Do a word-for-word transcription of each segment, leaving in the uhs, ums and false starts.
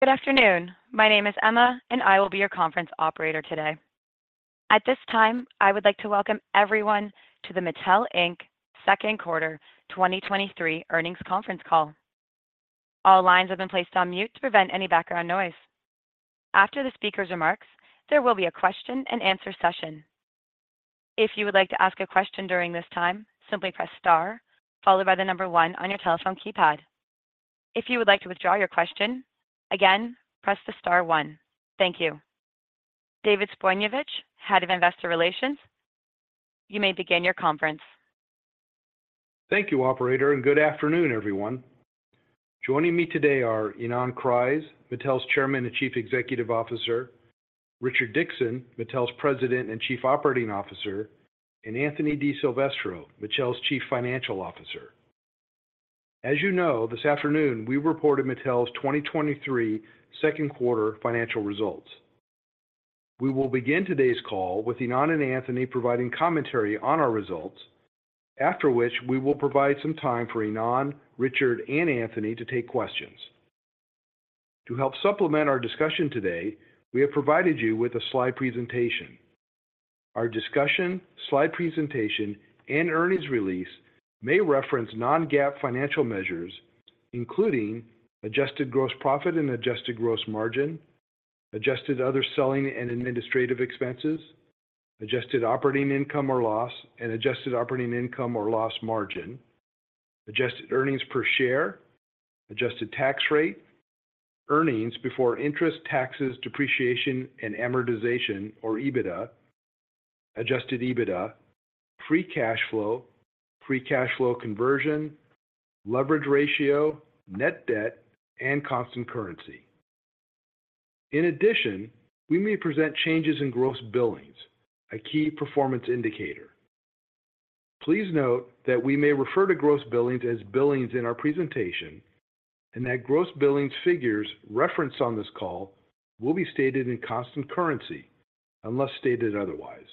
Good afternoon. My name is Emma, and I will be your conference operator today. At this time, I would like to welcome everyone to the Mattel, Incorporated second quarter twenty twenty-three earnings conference call. All lines have been placed on mute to prevent any background noise. After the speaker's remarks, there will be a question-and-answer session. If you would like to ask a question during this time, simply press star, followed by the number one on your telephone keypad. If you would like to withdraw your question, again, press the star one. Thank you. David Zbojniewicz, Head of Investor Relations, you may begin your conference. Thank you, operator, and good afternoon, everyone. Joining me today are Ynon Kreiz, Mattel's Chairman and Chief Executive Officer, Richard Dickson, Mattel's President and Chief Operating Officer, and Anthony DiSilvestro, Mattel's Chief Financial Officer. As you know, this afternoon we reported Mattel's twenty twenty-three second quarter financial results. We will begin today's call with Ynon and Anthony providing commentary on our results, after which we will provide some time for Ynon, Richard, and Anthony to take questions. To help supplement our discussion today, we have provided you with a slide presentation. Our discussion, slide presentation, and earnings release may reference non-GAAP financial measures, including adjusted gross profit and adjusted gross margin, adjusted other selling and administrative expenses, adjusted operating income or loss, and adjusted operating income or loss margin, adjusted earnings per share, adjusted tax rate, earnings before interest, taxes, depreciation, and amortization, or EBITDA, adjusted EBITDA, free cash flow, free cash flow conversion, leverage ratio, net debt, and constant currency. In addition, we may present changes in gross billings, a key performance indicator. Please note that we may refer to gross billings as billings in our presentation, and that gross billings figures referenced on this call will be stated in constant currency, unless stated otherwise.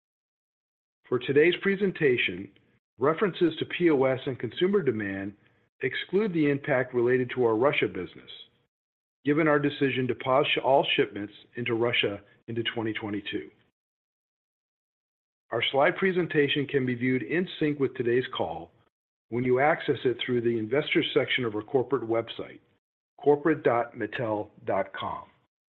For today's presentation, references to P O S and consumer demand exclude the impact related to our Russia business, given our decision to pause all shipments into Russia into twenty twenty-two. Our slide presentation can be viewed in sync with today's call when you access it through the Investors section of our corporate website, corporate dot mattel dot com.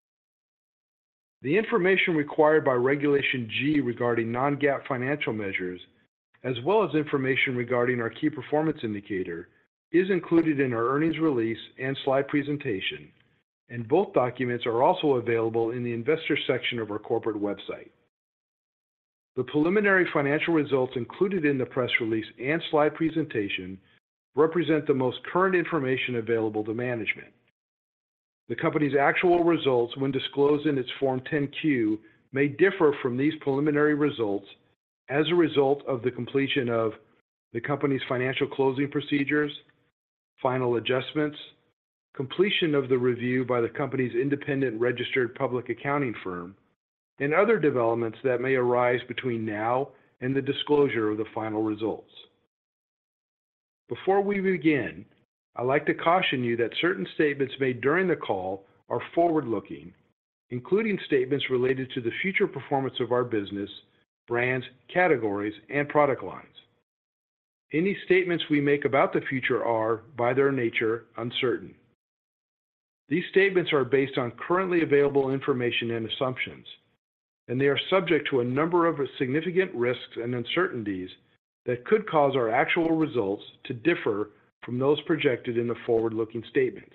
The information required by Regulation G regarding non-GAAP financial measures, as well as information regarding our key performance indicator, is included in our earnings release and slide presentation, and both documents are also available in the Investors section of our corporate website. The preliminary financial results included in the press release and slide presentation represent the most current information available to management. The company's actual results, when disclosed in its Form ten Q, may differ from these preliminary results as a result of the completion of the company's financial closing procedures, final adjustments, completion of the review by the company's independent registered public accounting firm, and other developments that may arise between now and the disclosure of the final results. Before we begin, I'd like to caution you that certain statements made during the call are forward-looking, including statements related to the future performance of our business, brands, categories, and product lines. Any statements we make about the future are, by their nature, uncertain. These statements are based on currently available information and assumptions, and they are subject to a number of significant risks and uncertainties that could cause our actual results to differ from those projected in the forward-looking statements.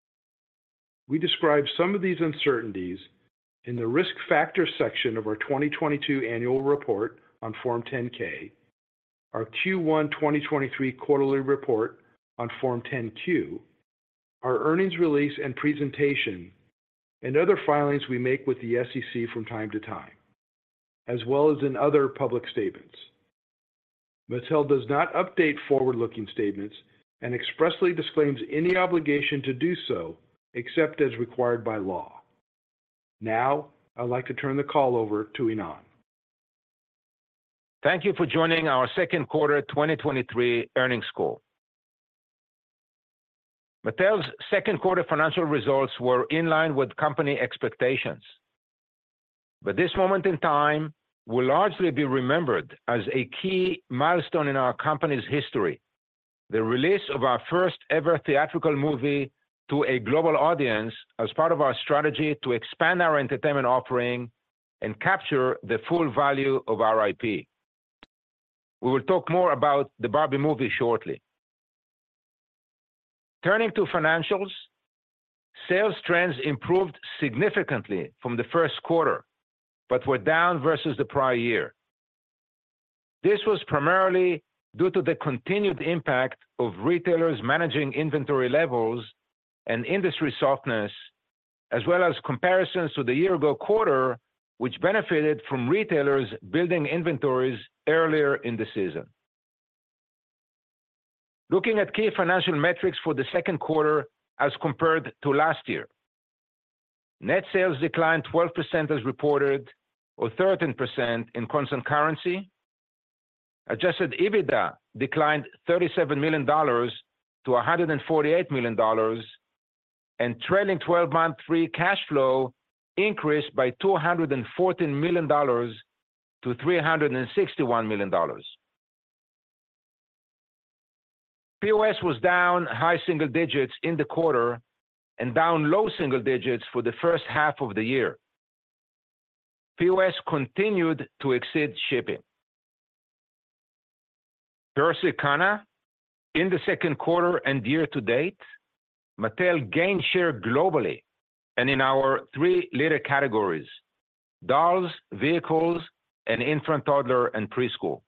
We describe some of these uncertainties in the Risk Factors section of our twenty twenty-two annual report on Form ten K, our Q one twenty twenty-three quarterly report on Form ten Q, our earnings release and presentation, and other filings we make with the S E C from time to time, as well as in other public statements. Mattel does not update forward-looking statements and expressly disclaims any obligation to do so except as required by law. Now, I'd like to turn the call over to Ynon. Thank you for joining our second quarter twenty twenty-three earnings call. Mattel's second quarter financial results were in line with company expectations, but this moment in time will largely be remembered as a key milestone in our company's history, the release of our first-ever theatrical movie to a global audience as part of our strategy to expand our entertainment offering and capture the full value of our I P. We will talk more about the Barbie movie shortly. Turning to financials, sales trends improved significantly from the first quarter, but were down versus the prior year. This was primarily due to the continued impact of retailers managing inventory levels and industry softness, as well as comparisons to the year-ago quarter, which benefited from retailers building inventories earlier in the season. Looking at key financial metrics for the second quarter as compared to last year, net sales declined twelve percent as reported, or thirteen percent in constant currency. Adjusted EBITDA declined thirty-seven million dollars to one hundred forty-eight million dollars, and trailing twelve-month free cash flow increased by two hundred fourteen million dollars to three hundred sixty-one million dollars. P O S was down high single digits in the quarter and down low single digits for the first half of the year. P O S continued to exceed shipping. Per Circana, in the second quarter and year to date, Mattel gained share globally and in our three leader categories: dolls, vehicles, and infant, toddler, and preschool.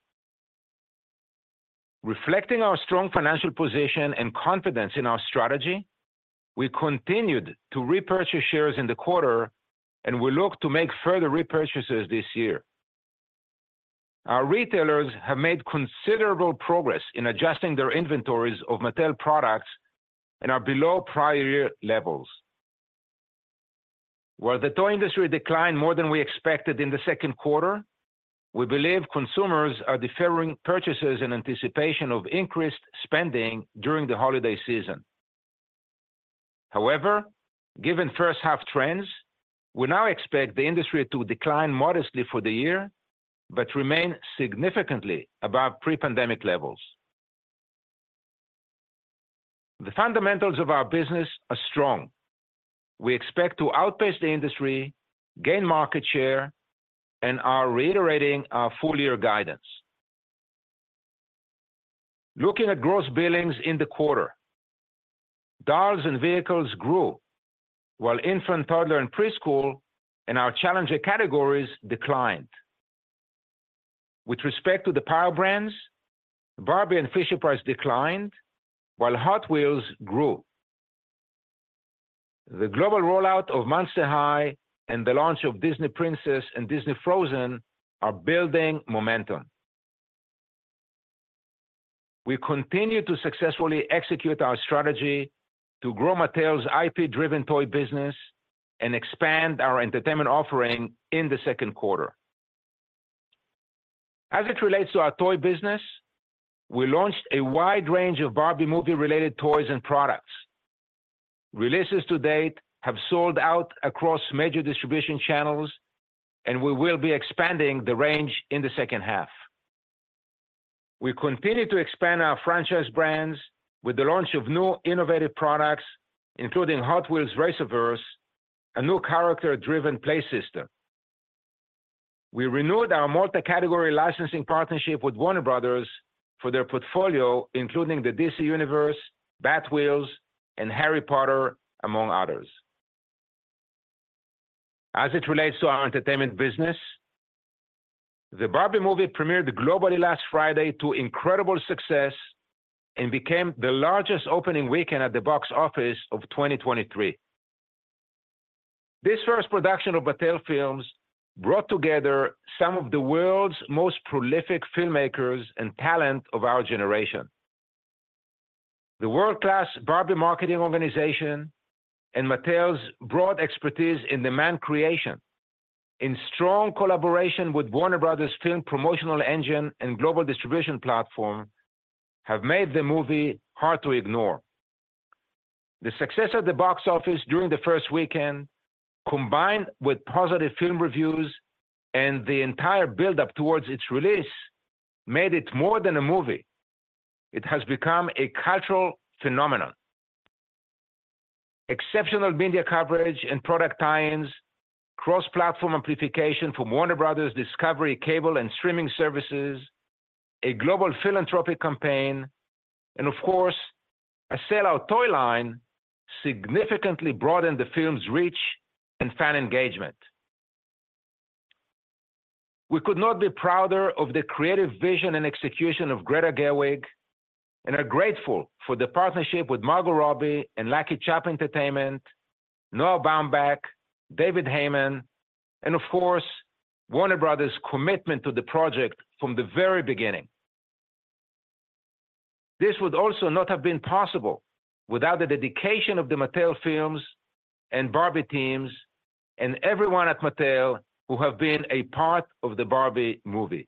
Reflecting our strong financial position and confidence in our strategy, we continued to repurchase shares in the quarter, and we look to make further repurchases this year. Our retailers have made considerable progress in adjusting their inventories of Mattel products and are below prior year levels. While the toy industry declined more than we expected in the second quarter, we believe consumers are deferring purchases in anticipation of increased spending during the holiday season. However, given first half trends, we now expect the industry to decline modestly for the year, but remain significantly above pre-pandemic levels. The fundamentals of our business are strong. We expect to outpace the industry, gain market share, and are reiterating our full-year guidance. Looking at gross billings in the quarter, dolls and vehicles grew, while infant, toddler, and preschool and our challenger categories declined. With respect to the power brands, Barbie and Fisher-Price declined, while Hot Wheels grew. The global rollout of Monster High and the launch of Disney Princess and Disney Frozen are building momentum. We continue to successfully execute our strategy to grow Mattel's I P-driven toy business and expand our entertainment offering in the second quarter. As it relates to our toy business, we launched a wide range of Barbie movie-related toys and products. Releases to date have sold out across major distribution channels, and we will be expanding the range in the second half. We continue to expand our franchise brands with the launch of new innovative products, including Hot Wheels Racerverse, a new character-driven play system. We renewed our multi-category licensing partnership with Warner Bros. For their portfolio, including the D C Universe, Batwheels, and Harry Potter, among others. As it relates to our entertainment business, the Barbie movie premiered globally last Friday to incredible success and became the largest opening weekend at the box office of twenty twenty-three. This first production of Mattel Films brought together some of the world's most prolific filmmakers and talent of our generation. The world-class Barbie marketing organization and Mattel's broad expertise in demand creation, in strong collaboration with Warner Bros. Film promotional engine and global distribution platform, have made the movie hard to ignore. The success at the box office during the first weekend, combined with positive film reviews and the entire build-up towards its release, made it more than a movie. It has become a cultural phenomenon. Exceptional media coverage and product tie-ins, cross-platform amplification from Warner Brothers Discovery cable and streaming services, a global philanthropic campaign, and of course, a sellout toy line significantly broadened the film's reach and fan engagement. We could not be prouder of the creative vision and execution of Greta Gerwig, and are grateful for the partnership with Margot Robbie and Lucky Chap Entertainment, Noah Baumbach, David Heyman, and of course, Warner Brothers' commitment to the project from the very beginning. This would also not have been possible without the dedication of the Mattel Films and Barbie teams and everyone at Mattel who have been a part of the Barbie movie.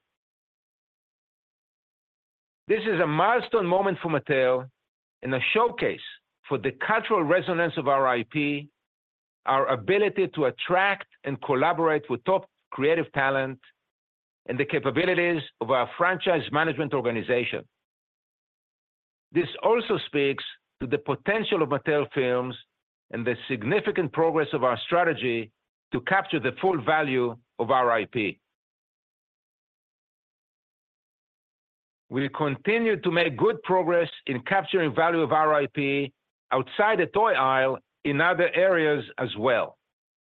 This is a milestone moment for Mattel and a showcase for the cultural resonance of our I P, our ability to attract and collaborate with top creative talent, and the capabilities of our franchise management organization. This also speaks to the potential of Mattel Films and the significant progress of our strategy to capture the full value of our I P. We continue to make good progress in capturing value of our I P outside the toy aisle in other areas as well.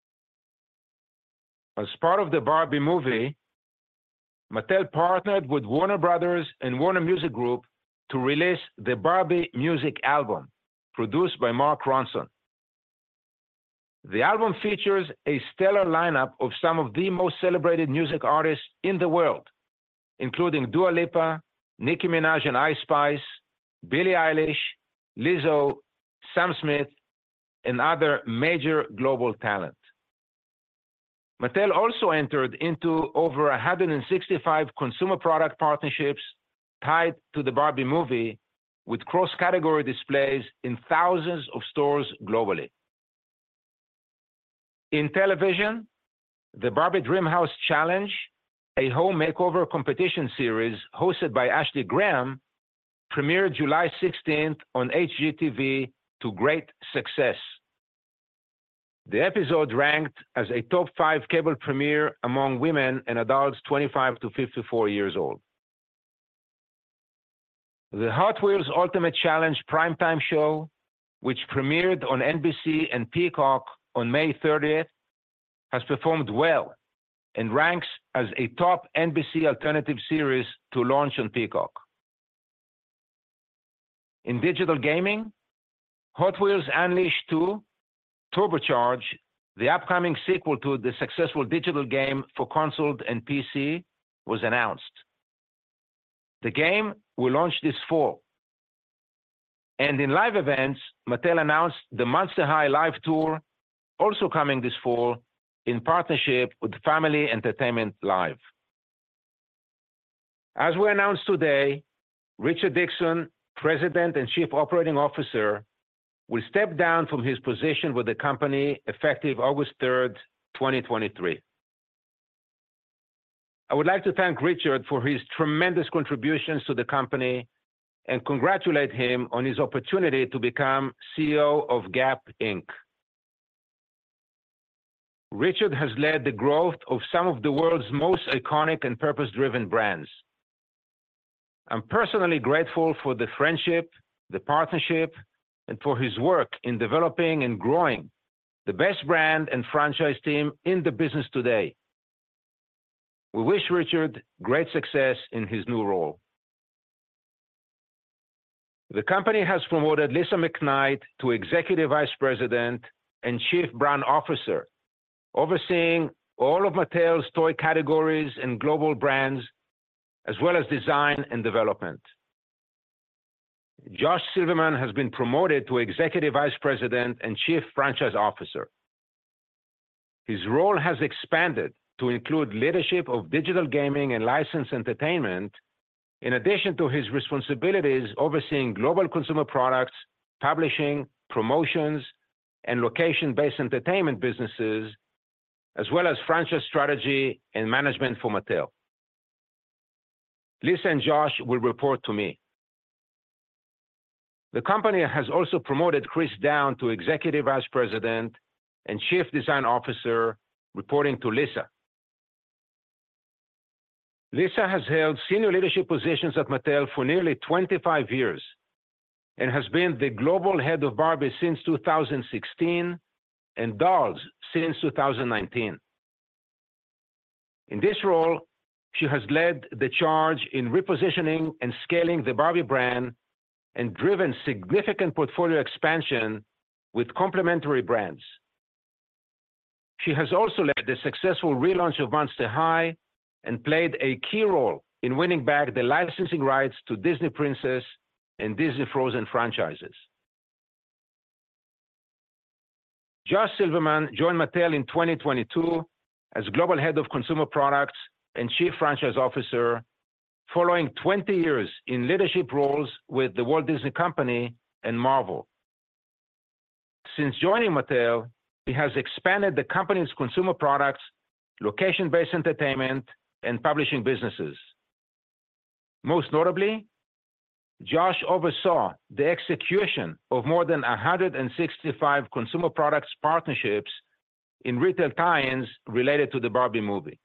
As part of the Barbie movie, Mattel partnered with Warner Brothers and Warner Music Group to release the Barbie music album, produced by Mark Ronson. The album features a stellar lineup of some of the most celebrated music artists in the world, including Dua Lipa, Nicki Minaj and Ice Spice, Billie Eilish, Lizzo, Sam Smith, and other major global talent. Mattel also entered into over one hundred sixty-five consumer product partnerships tied to the Barbie movie, with cross-category displays in thousands of stores globally. In television, the Barbie Dreamhouse Challenge, a home makeover competition series hosted by Ashley Graham, premiered July sixteenth on H G T V to great success. The episode ranked as a top five cable premiere among women and adults twenty-five to fifty-four years old. The Hot Wheels Ultimate Challenge primetime show, which premiered on N B C and Peacock on May thirtieth, has performed well and ranks as a top N B C alternative series to launch on Peacock. In digital gaming, Hot Wheels Unleashed two, Turbocharge, the upcoming sequel to the successful digital game for console and P C, was announced. The game will launch this fall. And in live events, Mattel announced the Monster High Live Tour, also coming this fall, in partnership with Family Entertainment Live. As we announced today, Richard Dickson, President and Chief Operating Officer, will step down from his position with the company effective August third, twenty twenty-three. I would like to thank Richard for his tremendous contributions to the company and congratulate him on his opportunity to become C E O of Gap Incorporated. Richard has led the growth of some of the world's most iconic and purpose-driven brands. I'm personally grateful for the friendship, the partnership, and for his work in developing and growing the best brand and franchise team in the business today. We wish Richard great success in his new role. The company has promoted Lisa McKnight to Executive Vice President and Chief Brand Officer, overseeing all of Mattel's toy categories and global brands, as well as design and development. Josh Silverman has been promoted to Executive Vice President and Chief Franchise Officer. His role has expanded to include leadership of digital gaming and licensed entertainment, in addition to his responsibilities overseeing global consumer products, publishing, promotions, and location-based entertainment businesses, as well as franchise strategy and management for Mattel. Lisa and Josh will report to me. The company has also promoted Chris Down to Executive Vice President and Chief Design Officer, reporting to Lisa. Lisa has held senior leadership positions at Mattel for nearly twenty-five years and has been the global head of Barbie since two thousand sixteen and Dolls since two thousand nineteen. In this role, she has led the charge in repositioning and scaling the Barbie brand and driven significant portfolio expansion with complementary brands. She has also led the successful relaunch of Monster High and played a key role in winning back the licensing rights to Disney Princess and Disney Frozen franchises. Josh Silverman joined Mattel in twenty twenty-two as Global Head of Consumer Products and Chief Franchise Officer, following twenty years in leadership roles with the Walt Disney Company and Marvel. Since joining Mattel, he has expanded the company's consumer products, location-based entertainment, and publishing businesses. Most notably, Josh oversaw the execution of more than one hundred sixty-five consumer products partnerships in retail tie-ins related to the Barbie movie.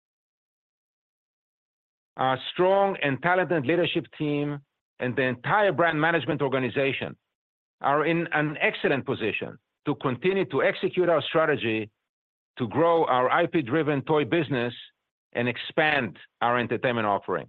Our strong and talented leadership team and the entire brand management organization are in an excellent position to continue to execute our strategy to grow our I P-driven toy business and expand our entertainment offering.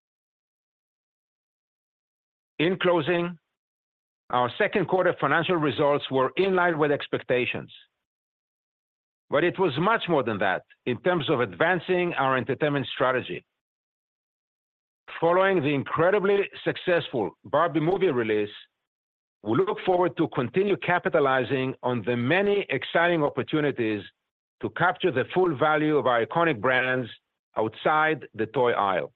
In closing, our second quarter financial results were in line with expectations. But it was much more than that in terms of advancing our entertainment strategy. Following the incredibly successful Barbie movie release, we look forward to continue capitalizing on the many exciting opportunities to capture the full value of our iconic brands outside the toy aisle.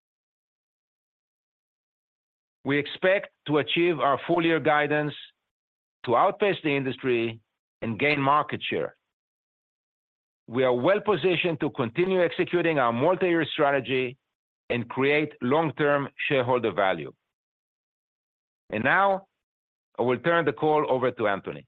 We expect to achieve our full-year guidance, to outpace the industry, and gain market share. We are well-positioned to continue executing our multi-year strategy and create long-term shareholder value. And now, I will turn the call over to Anthony.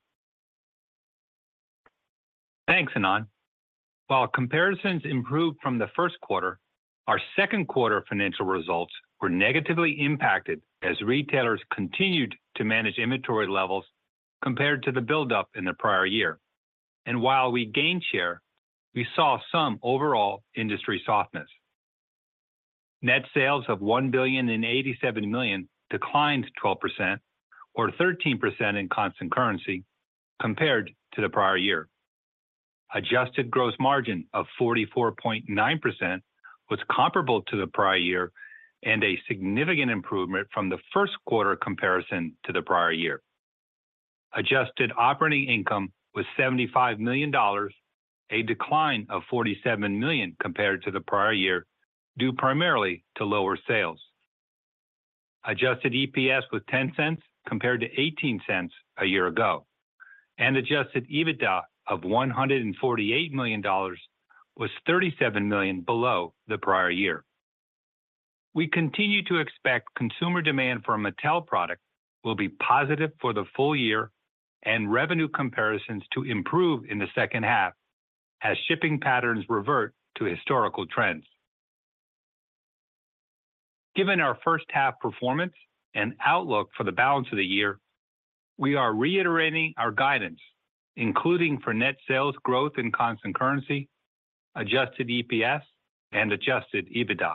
Thanks, Ynon. While comparisons improved from the first quarter, our second quarter financial results were negatively impacted as retailers continued to manage inventory levels compared to the buildup in the prior year. And while we gained share, we saw some overall industry softness. Net sales of one billion eighty-seven million dollars declined twelve percent, or thirteen percent in constant currency, compared to the prior year. Adjusted gross margin of forty-four point nine percent was comparable to the prior year and a significant improvement from the first quarter comparison to the prior year. Adjusted operating income was seventy-five million dollars, a decline of forty-seven million dollars compared to the prior year, due primarily to lower sales. Adjusted E P S was ten cents compared to eighteen cents a year ago, and adjusted EBITDA of one hundred forty-eight million dollars was thirty-seven million dollars below the prior year. We continue to expect consumer demand for Mattel product will be positive for the full year and revenue comparisons to improve in the second half as shipping patterns revert to historical trends. Given our first half performance and outlook for the balance of the year, we are reiterating our guidance, including for net sales growth in constant currency, adjusted E P S, and adjusted EBITDA.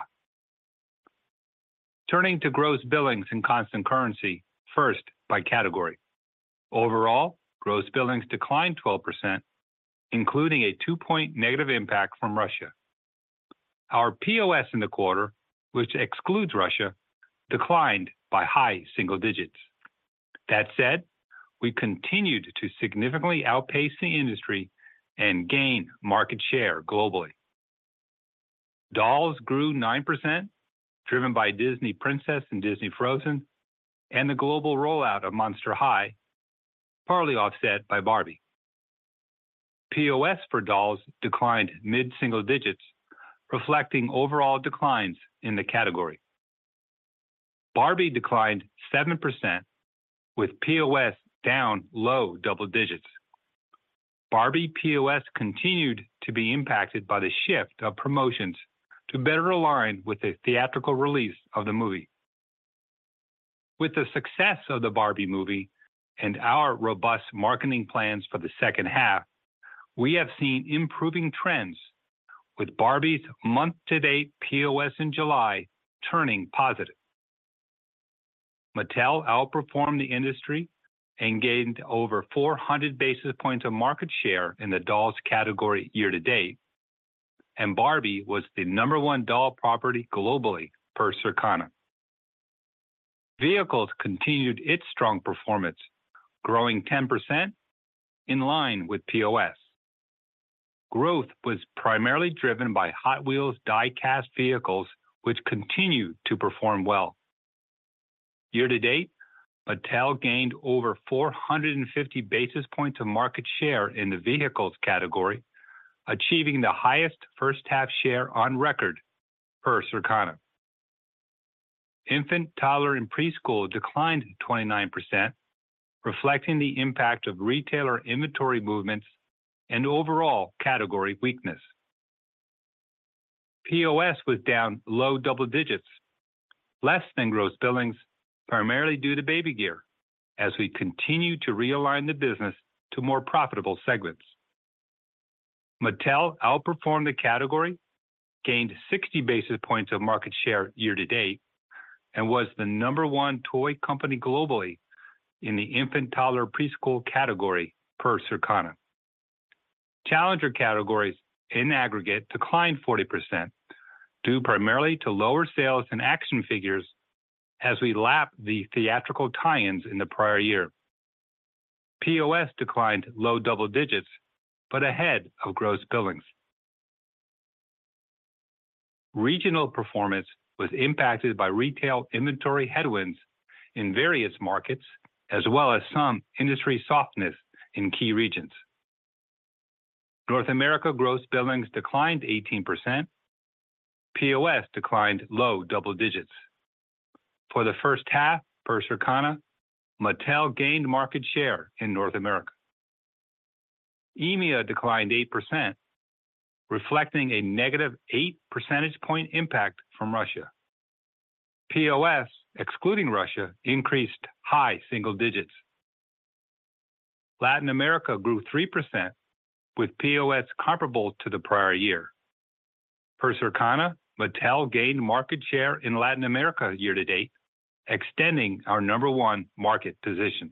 Turning to gross billings in constant currency, first by category. Overall, gross billings declined twelve percent, including a two-point negative impact from Russia. Our P O S in the quarter, which excludes Russia, declined by high single digits. That said, we continued to significantly outpace the industry and gain market share globally. Dolls grew nine percent, driven by Disney Princess and Disney Frozen, and the global rollout of Monster High, partly offset by Barbie. P O S for dolls declined mid-single digits, reflecting overall declines in the category. Barbie declined seven percent, with P O S down low double digits. Barbie P O S continued to be impacted by the shift of promotions to better align with the theatrical release of the movie. With the success of the Barbie movie and our robust marketing plans for the second half, we have seen improving trends, with Barbie's month-to-date P O S in July turning positive. Mattel outperformed the industry and gained over four hundred basis points of market share in the dolls category year-to-date, and Barbie was the number one doll property globally per Circana. Vehicles continued its strong performance, growing ten percent in line with P O S. Growth was primarily driven by Hot Wheels die-cast vehicles, which continue to perform well. Year-to-date, Mattel gained over four hundred fifty basis points of market share in the vehicles category, achieving the highest first-half share on record per Circana. Infant, toddler, and preschool declined twenty-nine percent, reflecting the impact of retailer inventory movements and overall category weakness. P O S was down low double digits, less than gross billings, primarily due to baby gear, as we continue to realign the business to more profitable segments. Mattel outperformed the category, gained sixty basis points of market share year-to-date, and was the number one toy company globally in the infant, toddler, preschool category per Circana. Challenger categories in aggregate declined forty percent, due primarily to lower sales in action figures as we lap the theatrical tie-ins in the prior year. P O S declined low double digits, but ahead of gross billings. Regional performance was impacted by retail inventory headwinds in various markets, as well as some industry softness in key regions. North America gross billings declined eighteen percent. P O S declined low double digits. For the first half, per Circana, Mattel gained market share in North America. E M E A declined eight percent, reflecting a negative eight percentage point impact from Russia. P O S, excluding Russia, increased high single digits. Latin America grew three percent, with P O S comparable to the prior year. Per Circana, Mattel gained market share in Latin America year-to-date, extending our number one market position.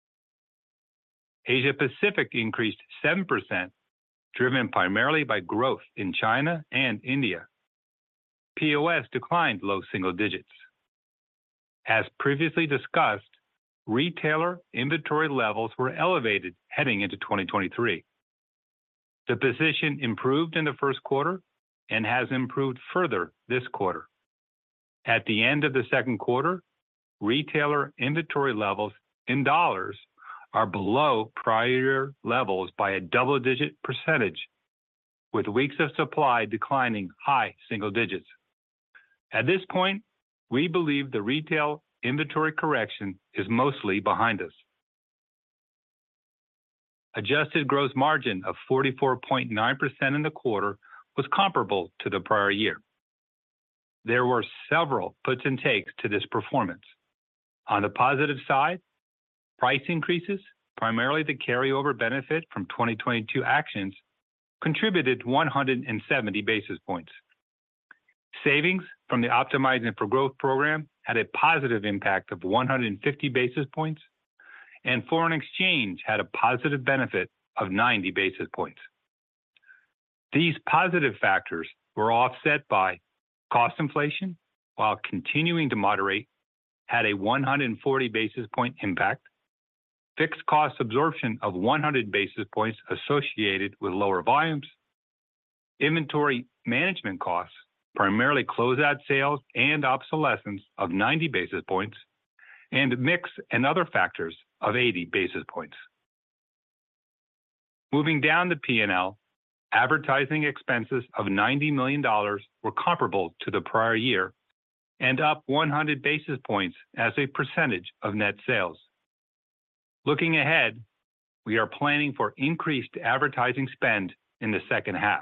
Asia Pacific increased seven percent, driven primarily by growth in China and India. P O S declined low single digits. As previously discussed, retailer inventory levels were elevated heading into twenty twenty-three. The position improved in the first quarter and has improved further this quarter. At the end of the second quarter, retailer inventory levels in dollars are below prior levels by a double-digit percentage, with weeks of supply declining high single digits. At this point, we believe the retail inventory correction is mostly behind us. Adjusted gross margin of forty-four point nine percent in the quarter was comparable to the prior year. There were several puts and takes to this performance. On the positive side, price increases, primarily the carryover benefit from twenty twenty-two actions, contributed one hundred seventy basis points. Savings from the Optimizing for Growth program had a positive impact of one hundred fifty basis points, and foreign exchange had a positive benefit of ninety basis points. These positive factors were offset by cost inflation, while continuing to moderate, had a one hundred forty basis point impact, fixed cost absorption of one hundred basis points associated with lower volumes, inventory management costs, primarily closeout sales and obsolescence of ninety basis points, and mix and other factors of eighty basis points. Moving down the P and L, advertising expenses of ninety million dollars were comparable to the prior year and up one hundred basis points as a percentage of net sales. Looking ahead, we are planning for increased advertising spend in the second half.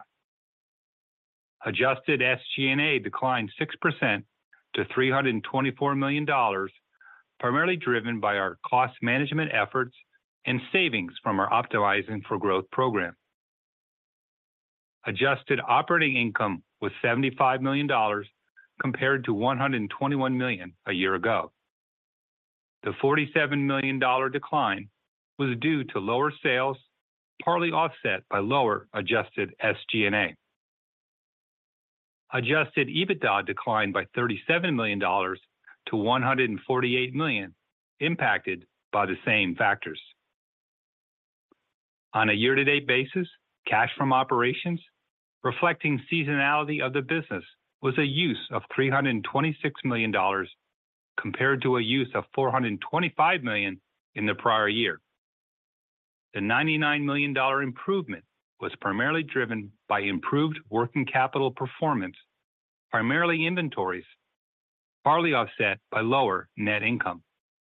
Adjusted S G and A declined six percent to three hundred twenty-four million dollars, primarily driven by our cost management efforts and savings from our Optimizing for Growth program. Adjusted operating income was seventy-five million dollars compared to one hundred twenty-one million dollars a year ago. The forty-seven million dollars decline was due to lower sales, partly offset by lower adjusted S G and A. Adjusted EBITDA declined by thirty-seven million dollars to one hundred forty-eight million dollars, impacted by the same factors. On a year-to-date basis, cash from operations, reflecting seasonality of the business, was a use of three hundred twenty-six million dollars compared to a use of four hundred twenty-five million dollars in the prior year. The ninety-nine million dollars improvement was primarily driven by improved working capital performance, primarily inventories, partly offset by lower net income.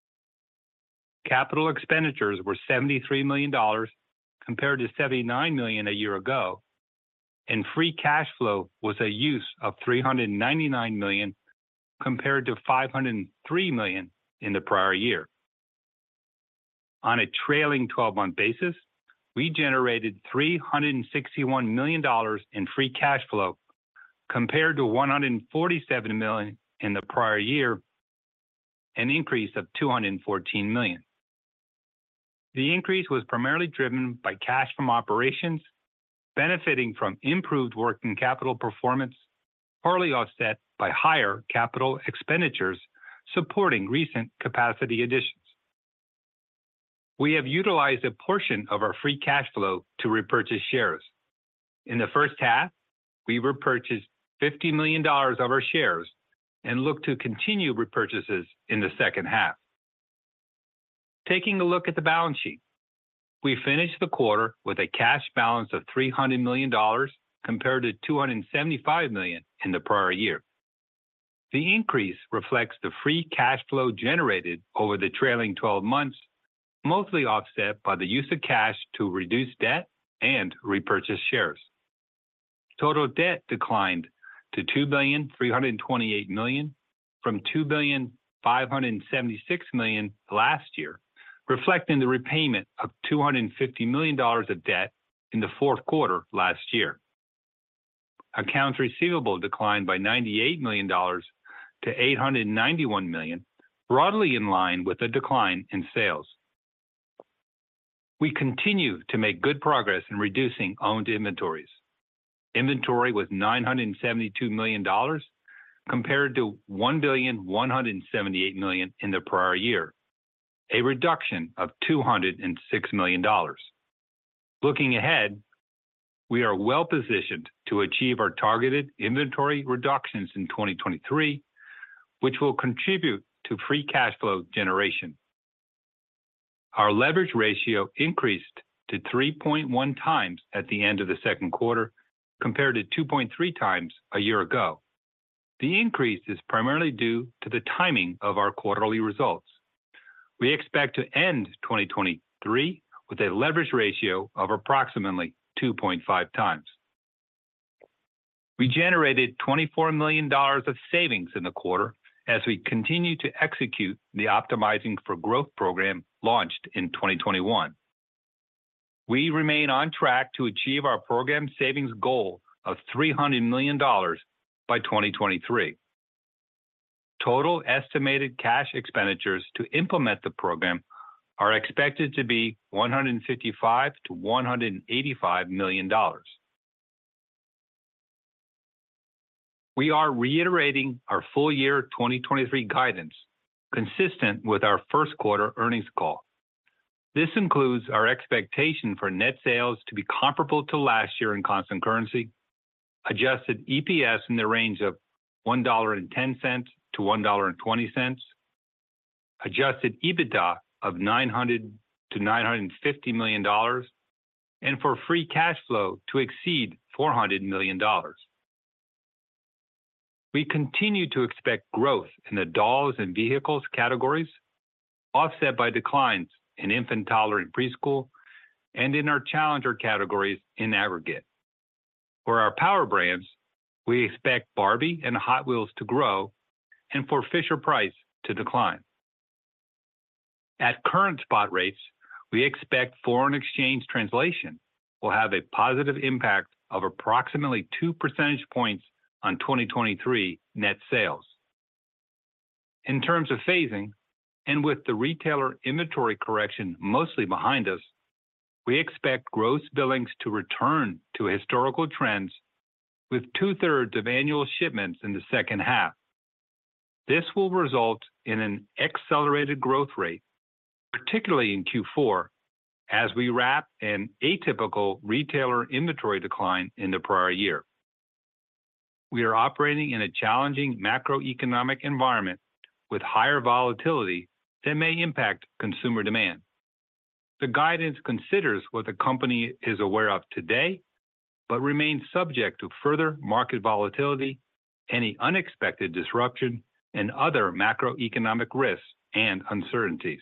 Capital expenditures were seventy-three million dollars compared to seventy-nine million dollars a year ago, and free cash flow was a use of three hundred ninety-nine million dollars compared to five hundred three million dollars in the prior year. On a trailing twelve-month basis, we generated three hundred sixty-one million dollars in free cash flow compared to one hundred forty-seven million dollars in the prior year, an increase of two hundred fourteen million dollars. The increase was primarily driven by cash from operations, benefiting from improved working capital performance, partly offset by higher capital expenditures supporting recent capacity additions. We have utilized a portion of our free cash flow to repurchase shares. In the first half, we repurchased fifty million dollars of our shares and look to continue repurchases in the second half. Taking a look at the balance sheet, we finished the quarter with a cash balance of three hundred million dollars compared to two hundred seventy-five million dollars in the prior year. The increase reflects the free cash flow generated over the trailing twelve months, mostly offset by the use of cash to reduce debt and repurchase shares. Total debt declined to two billion three hundred twenty-eight million dollars from two billion five hundred seventy-six million dollars last year, reflecting the repayment of two hundred fifty million dollars of debt in the fourth quarter last year. Accounts receivable declined by ninety-eight million dollars to eight hundred ninety-one million dollars, broadly in line with the decline in sales. We continue to make good progress in reducing owned inventories. Inventory was nine hundred seventy-two million dollars compared to one billion one hundred seventy-eight million dollars in the prior year, a reduction of two hundred six million dollars. Looking ahead, we are well positioned to achieve our targeted inventory reductions in twenty twenty-three, which will contribute to free cash flow generation. Our leverage ratio increased to three point one times at the end of the second quarter, compared to two point three times a year ago. The increase is primarily due to the timing of our quarterly results. We expect to end twenty twenty-three with a leverage ratio of approximately two point five times. We generated twenty-four million dollars of savings in the quarter as we continue to execute the Optimizing for Growth program launched in twenty twenty-one. We remain on track to achieve our program savings goal of three hundred million dollars by twenty twenty-three. Total estimated cash expenditures to implement the program are expected to be one hundred fifty-five to one hundred eighty-five million dollars. We are reiterating our full year twenty twenty-three guidance, consistent with our first quarter earnings call. This includes our expectation for net sales to be comparable to last year in constant currency, adjusted E P S in the range of one dollar and ten cents to one dollar and twenty cents, adjusted EBITDA of nine hundred to nine hundred fifty million dollars, and for free cash flow to exceed four hundred million dollars. We continue to expect growth in the dolls and vehicles categories, offset by declines in infant, toddler, and preschool, and in our challenger categories in aggregate. For our power brands, we expect Barbie and Hot Wheels to grow and for Fisher-Price to decline. At current spot rates, we expect foreign exchange translation will have a positive impact of approximately two percentage points on twenty twenty-three net sales. In terms of phasing, and with the retailer inventory correction mostly behind us, we expect gross billings to return to historical trends with two-thirds of annual shipments in the second half. This will result in an accelerated growth rate, particularly in Q four, as we wrap an atypical retailer inventory decline in the prior year. We are operating in a challenging macroeconomic environment with higher volatility that may impact consumer demand. The guidance considers what the company is aware of today, but remains subject to further market volatility, any unexpected disruption, and other macroeconomic risks and uncertainties.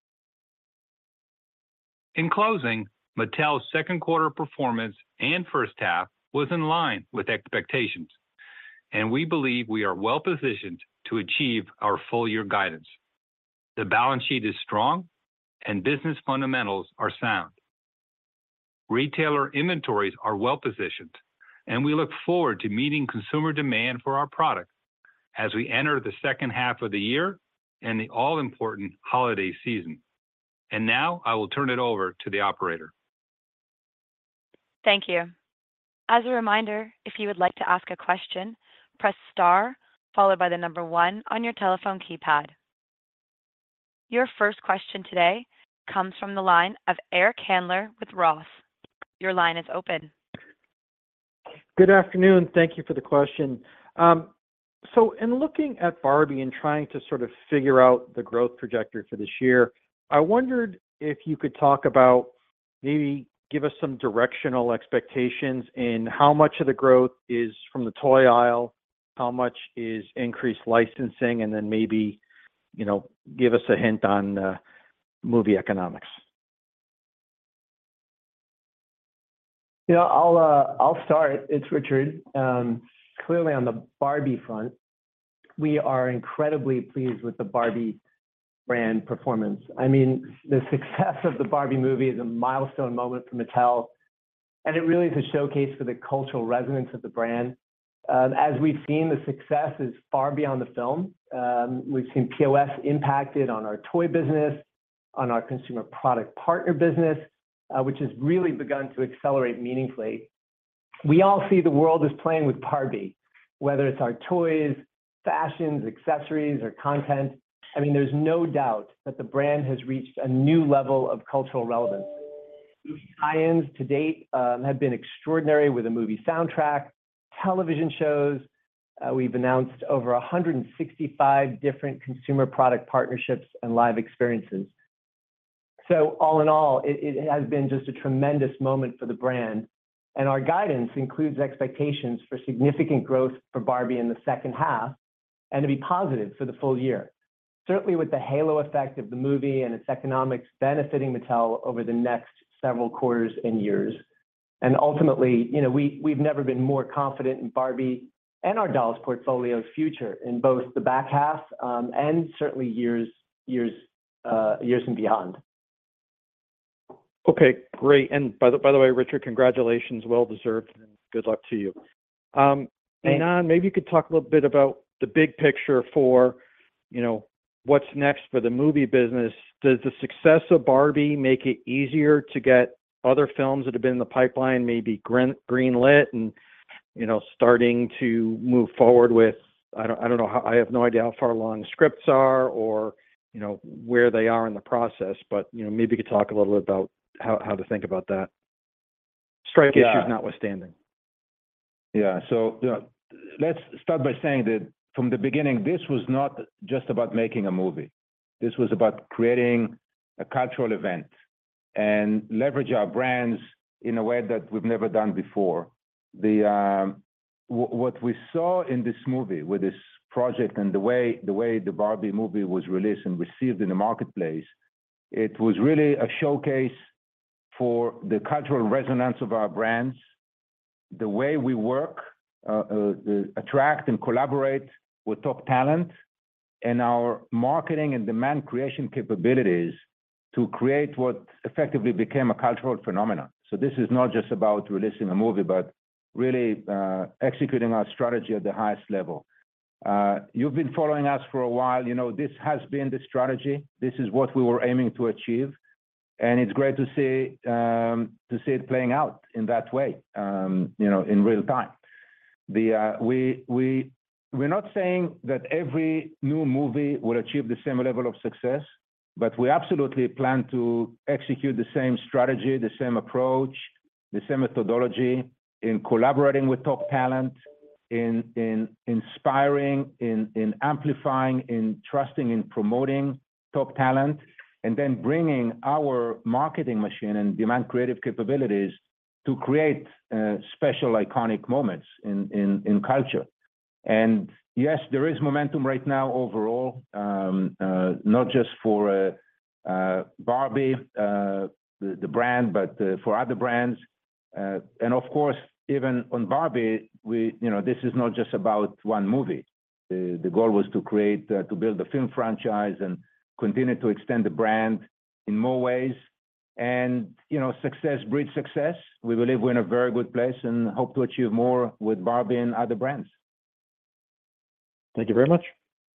In closing, Mattel's second quarter performance and first half was in line with expectations, and we believe we are well positioned to achieve our full year guidance. The balance sheet is strong and business fundamentals are sound. Retailer inventories are well positioned, and we look forward to meeting consumer demand for our product as we enter the second half of the year and the all-important holiday season. And now I will turn it over to the operator. Thank you. As a reminder, if you would like to ask a question, press star followed by the number one on your telephone keypad. Your first question today comes from the line of Eric Handler with Roth. Your line is open. Good afternoon. Thank you for the question. Um, so in looking at Barbie and trying to sort of figure out the growth trajectory for this year, I wondered if you could talk about, maybe give us some directional expectations in how much of the growth is from the toy aisle, how much is increased licensing, and then maybe, you know, give us a hint on uh, movie economics. Yeah, I'll uh, I'll start. It's Richard. Um, clearly, on the Barbie front, we are incredibly pleased with the Barbie brand performance. I mean, the success of the Barbie movie is a milestone moment for Mattel, and it really is a showcase for the cultural resonance of the brand. Um, as we've seen, the success is far beyond the film. Um, we've seen P O S impacted on our toy business, on our consumer product partner business, uh, which has really begun to accelerate meaningfully. We all see the world as playing with Barbie, whether it's our toys, fashions, accessories, or content. I mean, there's no doubt that the brand has reached a new level of cultural relevance. Tie-ins to date um, have been extraordinary with a movie soundtrack, television shows. Uh, we've announced over one hundred sixty-five different consumer product partnerships and live experiences. So all in all, it, it has been just a tremendous moment for the brand. And our guidance includes expectations for significant growth for Barbie in the second half and to be positive for the full year. Certainly with the halo effect of the movie and its economics benefiting Mattel over the next several quarters and years. And ultimately, you know, we, we've never been more confident in Barbie and our dolls portfolio's future in both the back half um, and certainly years, years, uh, years and beyond. Okay, great. And by the, by the way, Richard, congratulations, well-deserved, and good luck to you. Um, Ynon, maybe you could talk a little bit about the big picture for, you know, what's next for the movie business. Does the success of Barbie make it easier to get other films that have been in the pipeline maybe green, green-lit and, you know, starting to move forward with, I don't, I don't know, how, I have no idea how far along the scripts are or, you know, where they are in the process, but, you know, maybe you could talk a little bit about how, how to think about that. Strike yeah. issues notwithstanding. Yeah, so you know, let's start by saying that from the beginning, this was not just about making a movie. This was about creating a cultural event and leverage our brands in a way that we've never done before. The um, w- what we saw in this movie with this project and the way the way the Barbie movie was released and received in the marketplace, it was really a showcase for the cultural resonance of our brands, the way we work, uh, uh, attract and collaborate with top talent, and our marketing and demand creation capabilities to create what effectively became a cultural phenomenon. So this is not just about releasing a movie, but really uh, executing our strategy at the highest level. Uh, you've been following us for a while. You know, this has been the strategy. This is what we were aiming to achieve. And it's great to see um, to see it playing out in that way, um, you know, in real time. The uh, we we we're not saying that every new movie will achieve the same level of success, but we absolutely plan to execute the same strategy, the same approach, the same methodology in collaborating with top talent, in in inspiring, in in amplifying, in trusting, in promoting top talent, and then bringing our marketing machine and demand creative capabilities to create uh, special iconic moments in, in, in culture. And yes, there is momentum right now overall, um, uh, not just for uh, uh, Barbie, uh, the, the brand, but uh, for other brands. Uh, and of course, even on Barbie, we, you know, this is not just about one movie. The, the goal was to create, uh, to build a film franchise and continue to extend the brand in more ways. And, you know, success breeds success. We believe we're in a very good place and hope to achieve more with Barbie and other brands. Thank you very much.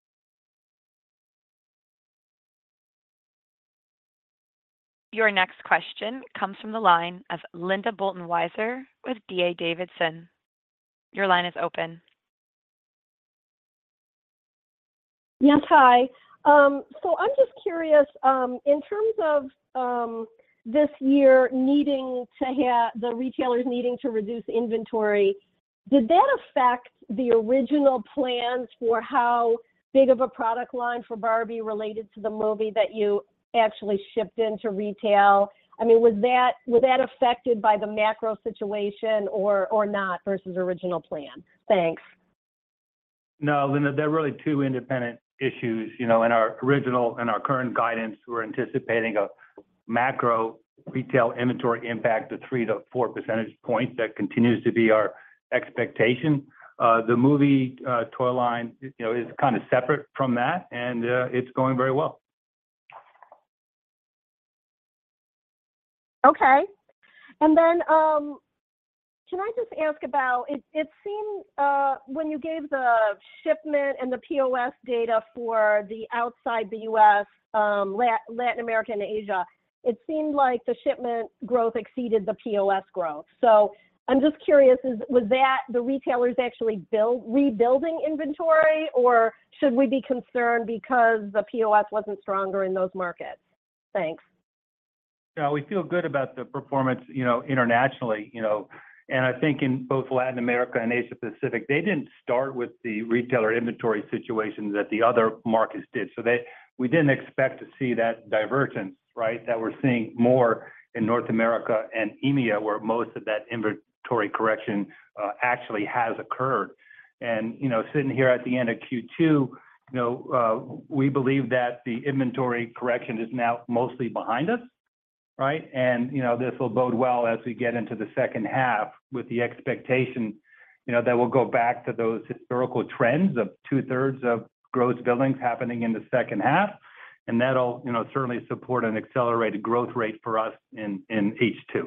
Your next question comes from the line of Linda Bolton Weiser with D A Davidson. Your line is open. Yes, hi. Um, so I'm just curious, um, in terms of um, this year needing to have, the retailers needing to reduce inventory, did that affect the original plans for how big of a product line for Barbie related to the movie that you actually shipped into retail? I mean, was that was that affected by the macro situation or or not versus original plan? Thanks. No, Linda, they're really two independent issues. You know, in our original and our current guidance, we're anticipating a macro retail inventory impact of three to four percentage points. That continues to be our expectation. Uh, the movie uh, toy line, you know, is kind of separate from that, and uh, it's going very well. Okay. And then um, can I just ask about, it, it seemed uh, when you gave the shipment and the P O S data for the outside the U S, um, Latin America and Asia, it seemed like the shipment growth exceeded the P O S growth. So I'm just curious, is, was that the retailers actually build, rebuilding inventory, or should we be concerned because the P O S wasn't stronger in those markets? Thanks. Yeah, we feel good about the performance, you know, internationally, you know, and I think in both Latin America and Asia Pacific, they didn't start with the retailer inventory situations that the other markets did. So they, we didn't expect to see that divergence, right, that we're seeing more in North America and E M E A, where most of that inventory correction uh, actually has occurred. And, you know, sitting here at the end of Q two, you know, uh, we believe that the inventory correction is now mostly behind us. Right. And, you know, this will bode well as we get into the second half with the expectation, you know, that we'll go back to those historical trends of two thirds of gross billings happening in the second half. And that'll, you know, certainly support an accelerated growth rate for us in, in H two.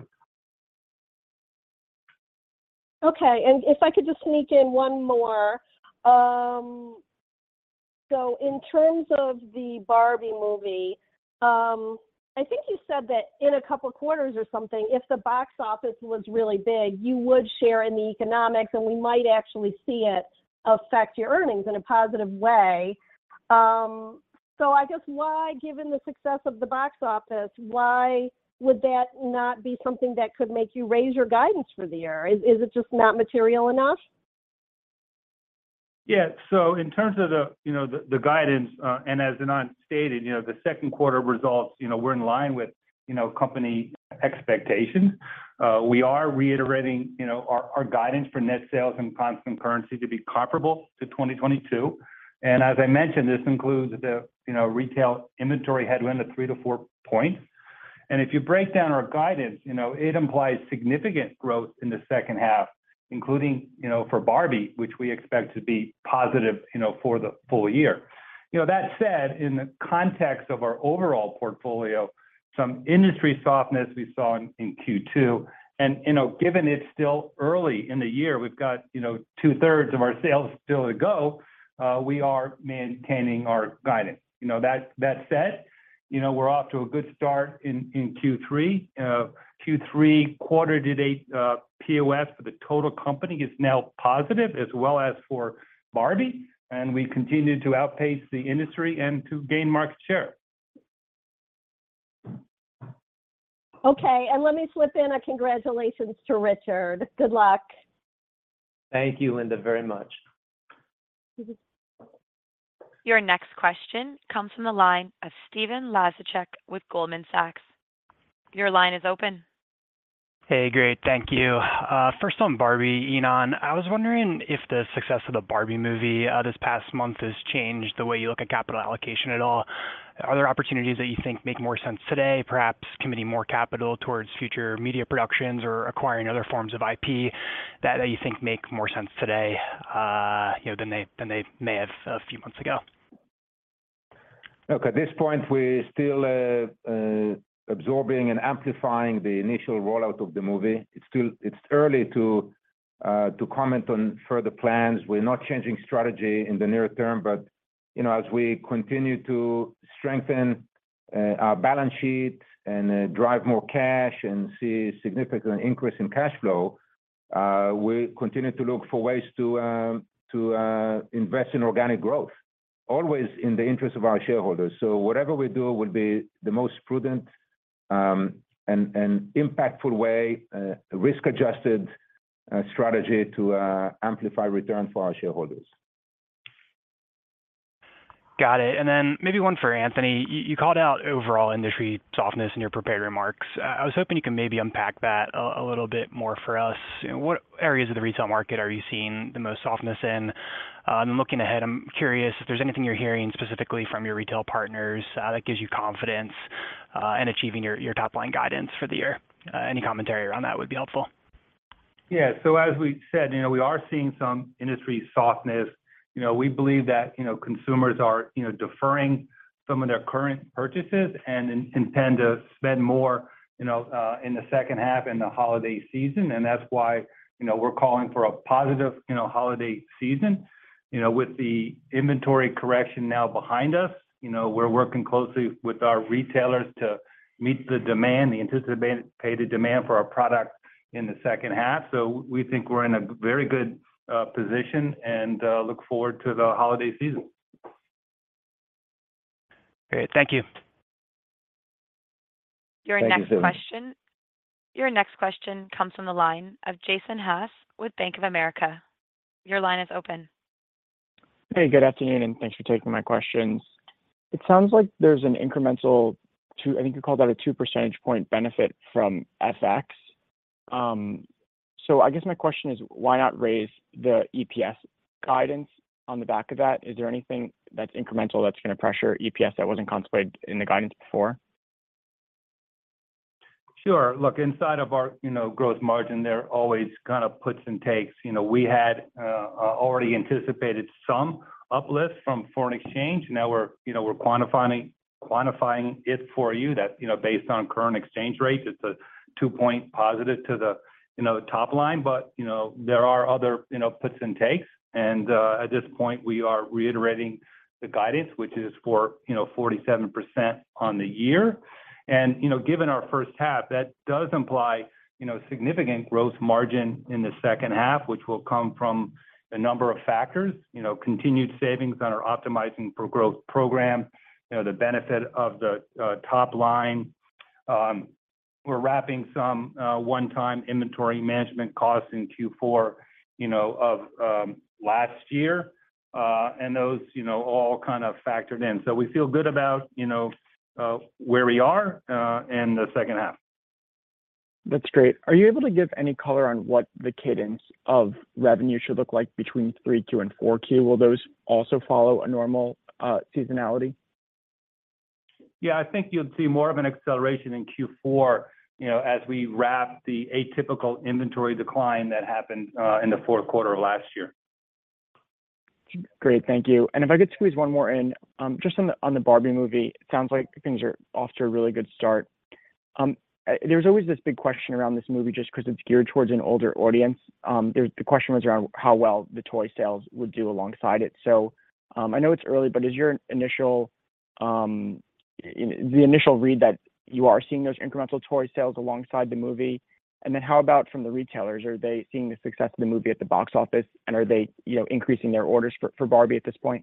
Okay. And if I could just sneak in one more. Um, so in terms of the Barbie movie, um, I think you said that in a couple of quarters or something, if the box office was really big, you would share in the economics and we might actually see it affect your earnings in a positive way. Um, so I guess why, given the success of the box office, why would that not be something that could make you raise your guidance for the year? Is, is it just not material enough? Yeah, so in terms of the, you know, the, the guidance, uh, and as Ynon stated, you know, the second quarter results, you know, we're in line with you know, company expectations. Uh, we are reiterating, you know, our, our guidance for net sales and constant currency to be comparable to twenty twenty-two. And as I mentioned, this includes the, you know, retail inventory headwind of three to four points. And if you break down our guidance, you know, it implies significant growth in the second half, including, you know, for Barbie, which we expect to be positive, you know, for the full year. You know, that said, in the context of our overall portfolio, some industry softness we saw in, in Q two, and, you know, given it's still early in the year, we've got, you know, two thirds of our sales still to go, uh, we are maintaining our guidance. You know, that, that said, you know, we're off to a good start in, in Q three. Uh, Q three quarter to date uh, P O S for the total company is now positive, as well as for Barbie, and we continue to outpace the industry and to gain market share. Okay, and let me slip in a congratulations to Richard. Good luck. Thank you, Linda, very much. Your next question comes from the line of Stephen Laszczyk with Goldman Sachs. Your line is open. Hey, great. Thank you. Uh, first on Barbie, Ynon, I was wondering if the success of the Barbie movie uh, this past month has changed the way you look at capital allocation at all. Are there opportunities that you think make more sense today, perhaps committing more capital towards future media productions or acquiring other forms of I P that, that you think make more sense today, uh, you know, than they than they may have a few months ago? Look, at this point, we're still uh, uh, absorbing and amplifying the initial rollout of the movie. It's still it's early to uh, to comment on further plans. We're not changing strategy in the near term, but you know, as we continue to strengthen uh, our balance sheet and uh, drive more cash and see significant increase in cash flow, uh, we continue to look for ways to um, to uh, invest in organic growth, always in the interest of our shareholders. So whatever we do will be the most prudent um, and, and impactful way, uh, risk-adjusted uh, strategy to uh, amplify return for our shareholders. Got it. And then maybe one for Anthony. You, you called out overall industry softness in your prepared remarks. Uh, I was hoping you could maybe unpack that a, a little bit more for us. You know, what areas of the retail market are you seeing the most softness in? Uh, and looking ahead, I'm curious if there's anything you're hearing specifically from your retail partners uh, that gives you confidence uh, in achieving your, your top-line guidance for the year. Uh, any commentary around that would be helpful. Yeah, so as we said, you know, we are seeing some industry softness. You know, we believe that, you know, consumers are, you know, deferring some of their current purchases and in, intend to spend more, you know, uh, in the second half in the holiday season. And that's why, you know, we're calling for a positive, you know, holiday season. You know, with the inventory correction now behind us, you know, we're working closely with our retailers to meet the demand, the anticipated demand for our product in the second half. So we think we're in a very good Uh, position and uh, look forward to the holiday season. Great, thank you. Your Thank next you, question, your next question comes from the line of Jason Haas with Bank of America. Your line is open. Hey, good afternoon, and thanks for taking my questions. It sounds like there's an incremental two, I think you called that a two percentage point benefit from F X. Um, So I guess my question is, why not raise the E P S guidance on the back of that? Is there anything that's incremental that's going to pressure E P S that wasn't contemplated in the guidance before? Sure. Look, inside of our, you know, gross margin, there are always kind of puts and takes. You know, we had uh, already anticipated some uplift from foreign exchange. Now we're, you know, we're quantifying quantifying it for you that, you know, based on current exchange rates, it's a two-point positive to the, you know, top line, but, you know, there are other, you know, puts and takes. And uh, at this point, we are reiterating the guidance, which is for, you know, forty-seven percent on the year. And, you know, given our first half, that does imply, you know, significant gross margin in the second half, which will come from a number of factors, you know, continued savings on our Optimizing for Growth program, you know, the benefit of the uh, top line. Um, We're wrapping some uh, one-time inventory management costs in Q four, you know, of um, last year, uh, and those, you know, all kind of factored in. So we feel good about, you know, uh, where we are uh, in the second half. That's great. Are you able to give any color on what the cadence of revenue should look like between three Q and four Q? Will those also follow a normal uh, seasonality? Yeah, I think you'll see more of an acceleration in Q four, you know, as we wrap the atypical inventory decline that happened uh, in the fourth quarter of last year. Great, thank you. And if I could squeeze one more in, um, just on the on the Barbie movie, it sounds like things are off to a really good start. Um, there's always this big question around this movie just because it's geared towards an older audience. Um, there's the question was around how well the toy sales would do alongside it. So um, I know it's early, but is your initial um, the initial read that you are seeing those incremental toy sales alongside the movie? And then how about from the retailers? Are they seeing the success of the movie at the box office, and are they, you know, increasing their orders for, for Barbie at this point?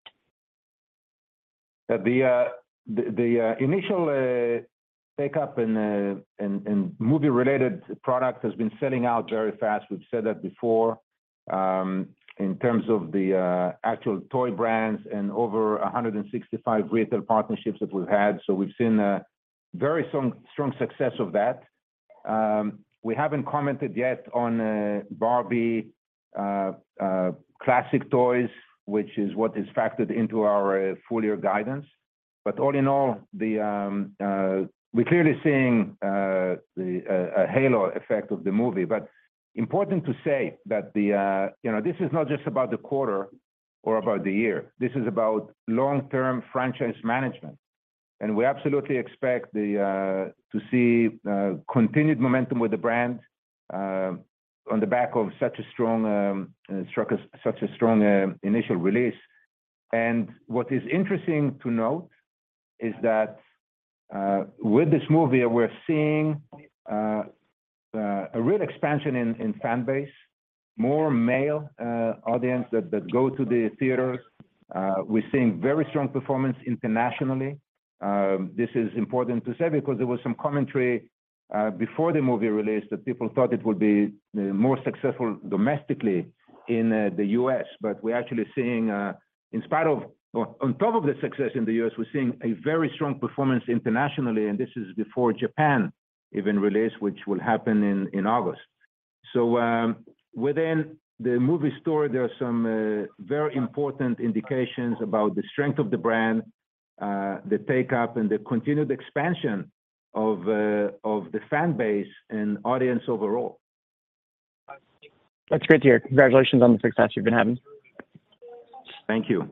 Uh, the uh, the, the uh, initial uh, take up in, uh, in, in movie-related products has been selling out very fast. We've said that before. Um, in terms of the uh, actual toy brands and over one hundred sixty-five retail partnerships that we've had. So we've seen a very strong, strong success of that. Um, we haven't commented yet on uh, Barbie uh, uh, classic toys, which is what is factored into our uh, full year guidance. But all in all, the um, uh, we're clearly seeing uh, the uh, a halo effect of the movie. But important to say that the uh, you know this is not just about the quarter or about the year. This is about long-term franchise management, and we absolutely expect the uh, to see uh, continued momentum with the brand uh, on the back of such a strong um, uh, such a strong uh, initial release. And what is interesting to note is that uh, with this movie, we're seeing uh, uh, a real expansion in, in fan base, more male uh, audience that, that go to the theaters. Uh, we're seeing very strong performance internationally. Um, this is important to say because there was some commentary uh, before the movie release that people thought it would be uh, more successful domestically in uh, the U S, but we're actually seeing, uh, in spite of Well, on top of the success in the U S, we're seeing a very strong performance internationally, and this is before Japan even release, which will happen in, in August. So um, within the movie story, there are some uh, very important indications about the strength of the brand, uh, the take-up, and the continued expansion of, uh, of the fan base and audience overall. That's great to hear. Congratulations on the success you've been having. Thank you.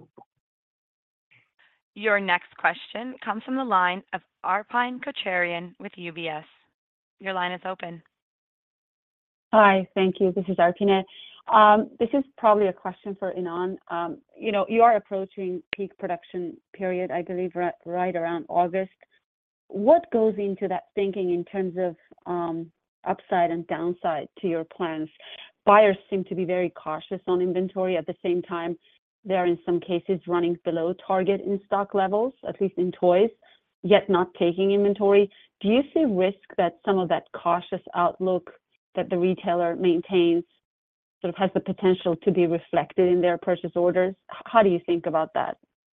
Your next question comes from the line of Arpine Kocharian with U B S. Your line is open. Hi, thank you. This is Arpine. Um, this is probably a question for Ynon. Um, you know, you are approaching peak production period, I believe, right, right around August. What goes into that thinking in terms of um, upside and downside to your plans? Buyers seem to be very cautious on inventory. At the same time, they're in some cases running below target in stock levels, at least in toys, yet not taking inventory. Do you see risk that some of that cautious outlook that the retailer maintains sort of has the potential to be reflected in their purchase orders? How do you think about that?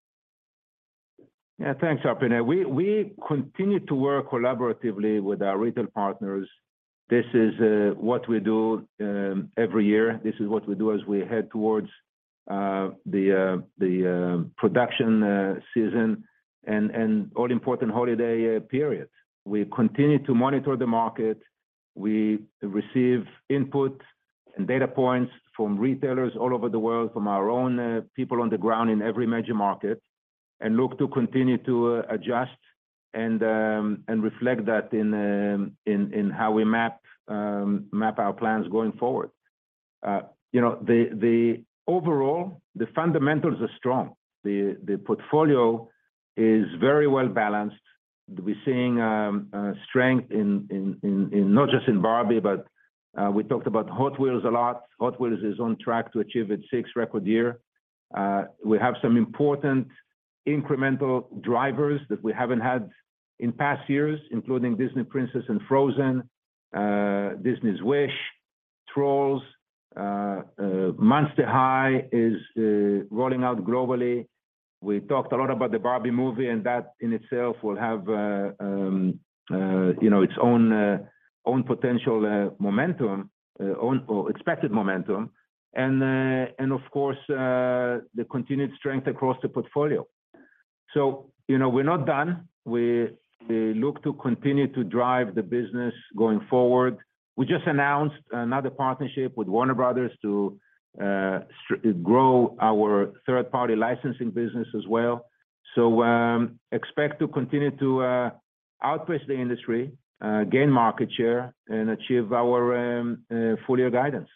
Yeah, thanks, Arpine. We, we continue to work collaboratively with our retail partners. This is uh, what we do um, every year. This is what we do as we head towards Uh, the uh, the uh, production uh, season and and all important holiday uh, period. We continue to monitor the market. We receive input and data points from retailers all over the world, from our own uh, people on the ground in every major market, and look to continue to uh, adjust and um, and reflect that in um, in in how we map um, map our plans going forward. Uh, you know the the Overall, the fundamentals are strong. The, the portfolio is very well balanced. We're seeing um, uh, strength in, in, in, in not just in Barbie, but uh, we talked about Hot Wheels a lot. Hot Wheels is on track to achieve its sixth record year. Uh, we have some important incremental drivers that we haven't had in past years, including Disney Princess and Frozen, uh, Disney's Wish, Trolls, Uh, uh, Monster High is uh, rolling out globally, We talked a lot about the Barbie movie, and that in itself will have, uh, um, uh, you know, its own uh, own potential uh, momentum, uh, own or expected momentum, and uh, and of course uh, the continued strength across the portfolio. So, you know, we're not done. We, we look to continue to drive the business going forward. We just announced another partnership with Warner Brothers to uh, grow our third-party licensing business as well. So um, expect to continue to uh, outpace the industry, uh, gain market share, and achieve our um, uh, full-year guidance.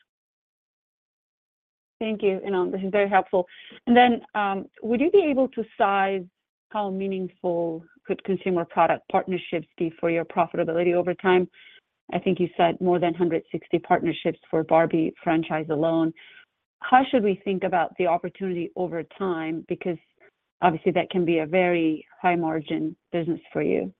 Thank you. You know, this is very helpful. And then, um, would you be able to size how meaningful could consumer product partnerships be for your profitability over time? I think you said more than one hundred sixty partnerships for Barbie franchise alone. How should we think about the opportunity over time? Because obviously that can be a very high margin business for you.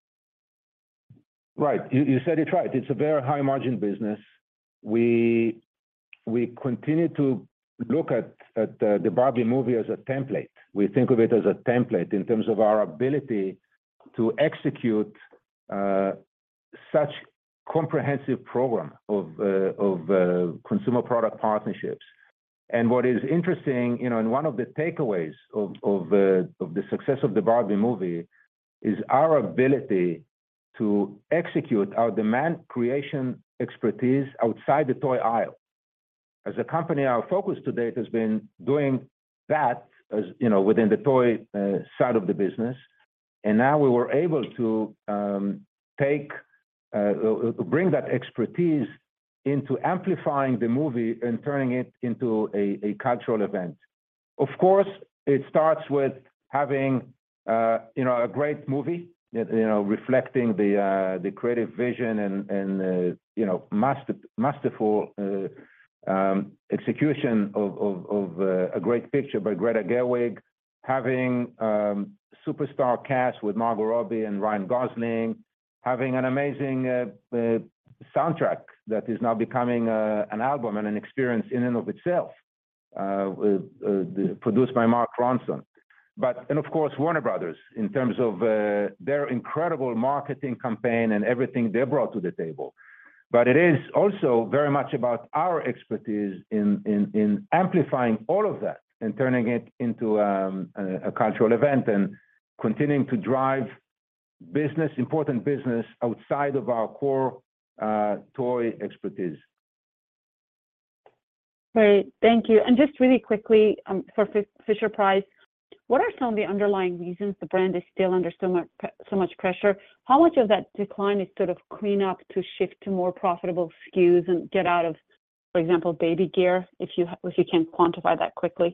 Right. You, you said it right. It's a very high margin business. We, we continue to look at, at uh, the Barbie movie as a template. We think of it as a template in terms of our ability to execute uh, such comprehensive program of, uh, of uh, consumer product partnerships. And what is interesting, you know, and one of the takeaways of, of, uh, of the success of the Barbie movie is our ability to execute our demand creation expertise outside the toy aisle. As a company, our focus to date has been doing that, as you know, within the toy uh, side of the business, and now we were able to um, take, uh, bring that expertise into amplifying the movie and turning it into a, a cultural event. Of course, it starts with having, uh, you know, a great movie, you know, reflecting the uh, the creative vision and and uh, you know, master, masterful. Uh, Um, execution of, of, of uh, a great picture by Greta Gerwig, having um, superstar cast with Margot Robbie and Ryan Gosling, having an amazing uh, uh, soundtrack that is now becoming uh, an album and an experience in and of itself, uh, uh, the, produced by Mark Ronson. But, and of course, Warner Brothers, in terms of uh, their incredible marketing campaign and everything they brought to the table. But it is also very much about our expertise in, in, in amplifying all of that and turning it into um, a, a cultural event and continuing to drive business, important business outside of our core uh, toy expertise. Great, thank you. And just really quickly um, for Fisher-Price, what are some of the underlying reasons the brand is still under so much so much pressure? How much of that decline is sort of clean up to shift to more profitable S K Us and get out of, for example, baby gear, if you if you can quantify that quickly?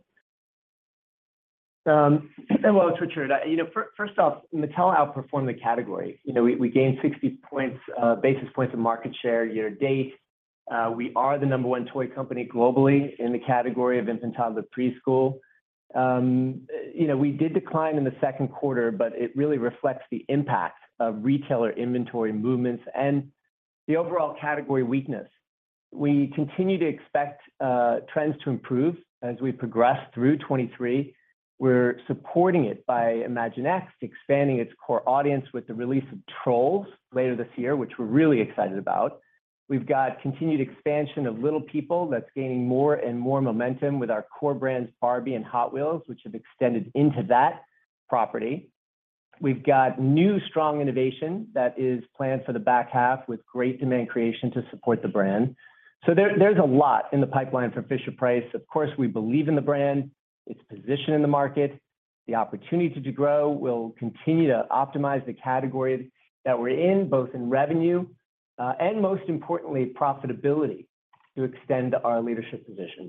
Um, well, it's Richard. I, you know, for, first off, Mattel outperformed the category. You know, we, we gained sixty points, uh, basis points of market share year to date. Uh, we are the number one toy company globally in the category of infant, toddler, preschool. Um, you know, we did decline in the second quarter, but it really reflects the impact of retailer inventory movements and the overall category weakness. We continue to expect uh, trends to improve as we progress through twenty-three. We're supporting it by Imaginext, expanding its core audience with the release of Trolls later this year, which we're really excited about. We've got continued expansion of Little People that's gaining more and more momentum with our core brands Barbie and Hot Wheels, which have extended into that property. We've got new strong innovation that is planned for the back half with great demand creation to support the brand. So there, there's a lot in the pipeline for Fisher-Price. Of course, we believe in the brand, its position in the market, the opportunity to grow. We'll continue to optimize the category that we're in, both in revenue, Uh, and most importantly, profitability to extend our leadership position.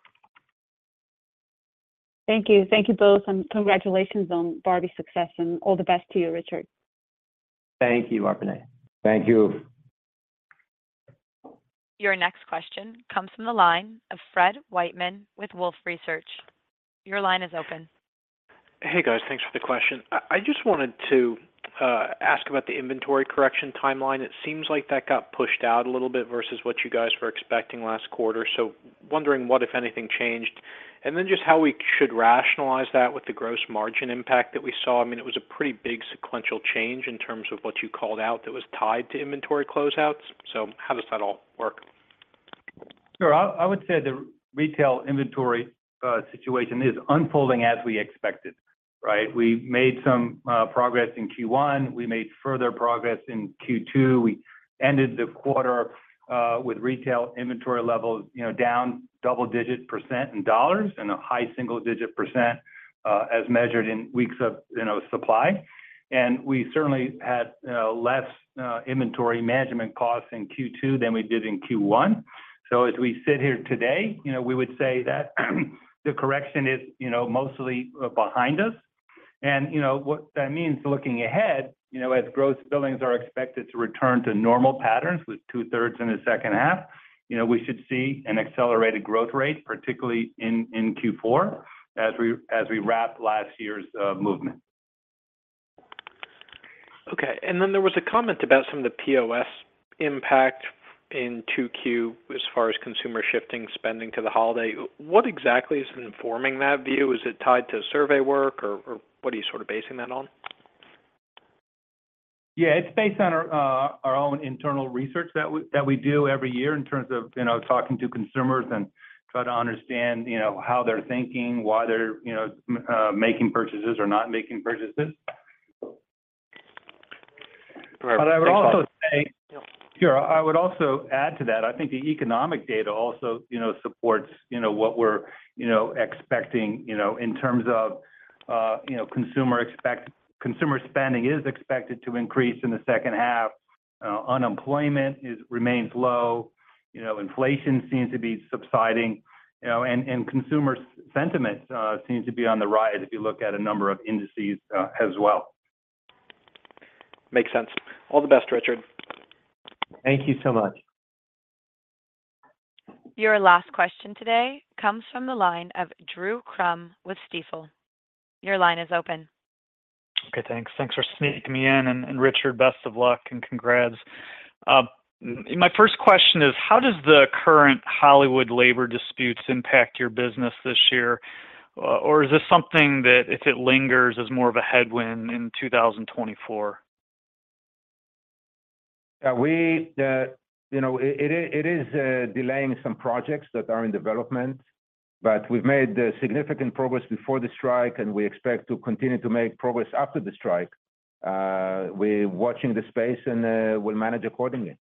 Thank you. Thank you both, and congratulations on Barbie's success, and all the best to you, Richard. Thank you, Arpine. Thank you. Your next question comes from the line of Fred Wightman with Wolfe Research. Your line is open. Hey, guys. Thanks for the question. I, I just wanted to uh, ask about the inventory correction timeline. It seems like that got pushed out a little bit versus what you guys were expecting last quarter. So wondering what, if anything, changed. And then just how we should rationalize that with the gross margin impact that we saw. I mean, it was a pretty big sequential change in terms of what you called out that was tied to inventory closeouts. So how does that all work? Sure. I, I would say the retail inventory uh, situation is unfolding as we expected, right? We made some uh, progress in Q one. We made further progress in Q two. We ended the quarter uh, with retail inventory levels, you know, down double-digit percent in dollars and a high single-digit percent uh, as measured in weeks of, you know, supply. And we certainly had uh, less uh, inventory management costs in Q two than we did in Q one. So as we sit here today, you know, we would say that the correction is, you know, mostly behind us. And, you know, what that means looking ahead, you know, as gross billings are expected to return to normal patterns with two-thirds in the second half, you know, we should see an accelerated growth rate, particularly in, in Q four, as we as we wrap last year's uh, movement. Okay. And then there was a comment about some of the P O S impact in two Q as far as consumer shifting spending to the holiday. What exactly is informing that view? Is it tied to survey work, or, or what are you sort of basing that on? Yeah, it's based on our uh, our own internal research that we that we do every year in terms of, you know, talking to consumers and try to understand, you know, how they're thinking, why they're, you know, uh, making purchases or not making purchases. Right. But I would Thanks, also Bob. say, sure, I would also add to that. I think the economic data also, you know, supports, you know, what we're, you know, expecting, you know, in terms of, uh, you know, consumer expect. Consumer spending is expected to increase in the second half. Uh, unemployment is remains low. You know, inflation seems to be subsiding. You know, and and consumer sentiment uh, seems to be on the rise if you look at a number of indices uh, as well. Makes sense. All the best, Richard. Thank you so much. Your last question today comes from the line of Drew Crum with Stifel. Your line is open. Okay, thanks. Thanks for sneaking me in. And, and Richard, best of luck and congrats. Uh, my first question is, how does the current Hollywood labor disputes impact your business this year? Uh, or is this something that, if it lingers, is more of a headwind in two thousand twenty-four? Uh, we, uh, you know, it, it is uh, delaying some projects that are in development. But we've made uh, significant progress before the strike, and we expect to continue to make progress after the strike. Uh, we're watching the space, and uh, we'll manage accordingly.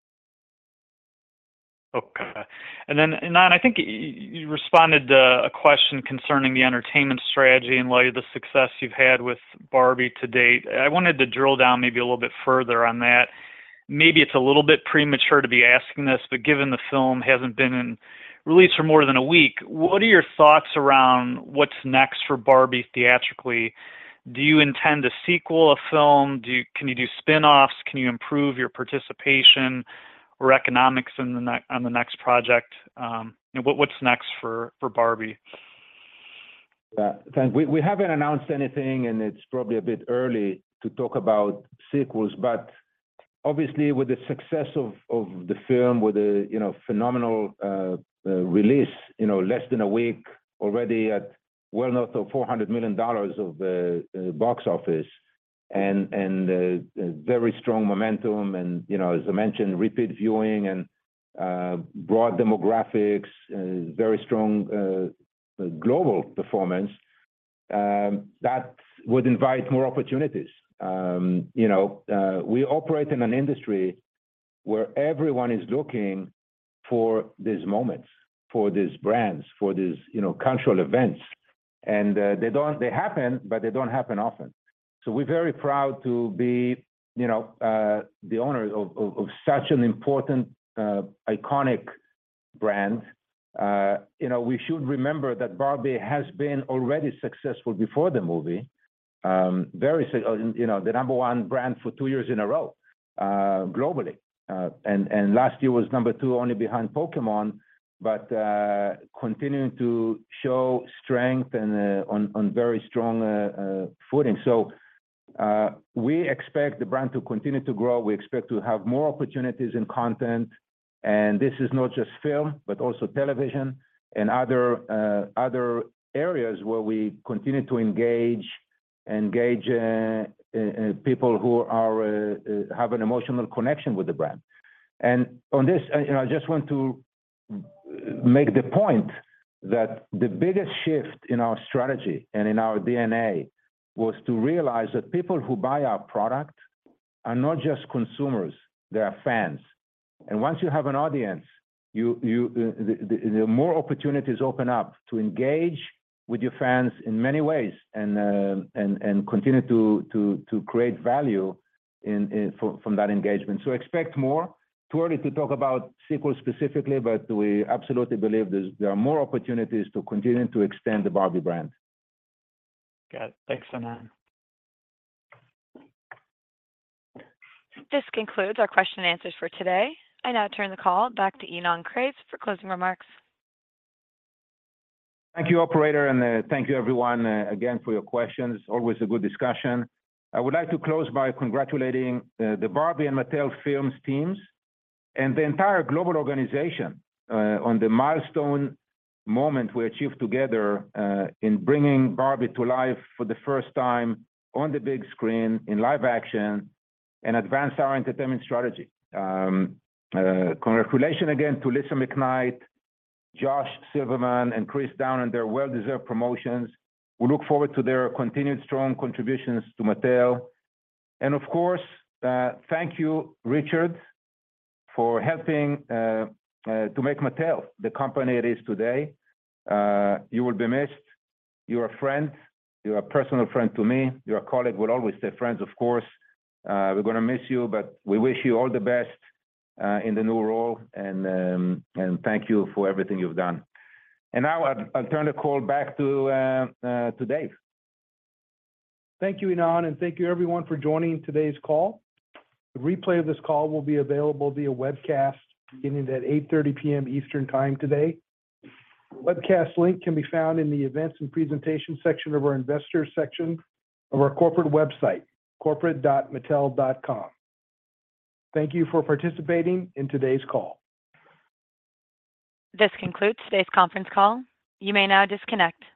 Okay. And then, Ynon, I think you responded to a question concerning the entertainment strategy in light of the success you've had with Barbie to date. I wanted to drill down maybe a little bit further on that. Maybe it's a little bit premature to be asking this, but given the film hasn't been in released for more than a week, what are your thoughts around what's next for Barbie theatrically? Do you intend to sequel a film? Do you, can you do spin-offs? Can you improve your participation or economics in the ne- on the next project? Um, you know, what, what's next for, for Barbie? Uh, thank, we, we haven't announced anything, and it's probably a bit early to talk about sequels, but obviously with the success of, of the film, with a, you know, phenomenal uh, Uh, release, you know, less than a week already at well north of four hundred million dollars of uh, uh, box office, and and uh, uh, very strong momentum, and you know, as I mentioned, repeat viewing and uh, broad demographics, uh, very strong uh, global performance. Um, that would invite more opportunities. Um, you know, uh, we operate in an industry where everyone is looking for these moments, for these brands, for these, you know, cultural events. And uh, they don't, they happen, but they don't happen often. So we're very proud to be, you know, uh, the owner of, of, of such an important, uh, iconic brand. Uh, you know, we should remember that Barbie has been already successful before the movie. Um, very, you know, the number one brand for two years in a row, uh, globally. Uh, and, and last year was number two only behind Pokemon, but uh, continuing to show strength and uh, on, on very strong uh, uh, footing. So Uh, we expect the brand to continue to grow. We expect to have more opportunities in content, and this is not just film, but also television and other uh, other areas where we continue to engage engage uh, uh, people who are uh, uh, have an emotional connection with the brand. And on this, uh, you know, I just want to make the point that the biggest shift in our strategy and in our D N A was to realize that people who buy our product are not just consumers, they are fans. And once you have an audience, you, you, uh, the, the, the more opportunities open up to engage with your fans in many ways and, uh, and, and continue to, to, to create value in, in, for, from that engagement. So expect more. Too early to talk about sequels specifically, but we absolutely believe there are more opportunities to continue to extend the Barbie brand. Got it. Thanks, Ynon. This concludes our question and answers for today. I now turn the call back to Ynon Kreiz for closing remarks. Thank you, operator, and uh, thank you everyone uh, again for your questions. Always a good discussion. I would like to close by congratulating uh, the Barbie and Mattel Films teams and the entire global organization uh, on the milestone moment we achieved together uh, in bringing Barbie to life for the first time on the big screen in live action and advance our entertainment strategy. Um, uh, congratulations again to Lisa McKnight, Josh Silverman, and Chris Down on their well-deserved promotions. We look forward to their continued strong contributions to Mattel. And of course, uh, thank you, Richard, for helping uh, uh, to make Mattel the company it is today. Uh, you will be missed. You're a friend. You're a personal friend to me. You're a colleague. We'll always stay friends, of course. Uh, we're going to miss you, but we wish you all the best uh, in the new role, and um, and thank you for everything you've done. And now I'll, I'll turn the call back to uh, uh, to Dave. Thank you, Ynon, and thank you everyone for joining today's call. The replay of this call will be available via webcast beginning at eight thirty p.m. Eastern Time today. The webcast link can be found in the Events and Presentation section of our Investors section of our corporate website, corporate dot mattel dot com. Thank you for participating in today's call. This concludes today's conference call. You may now disconnect.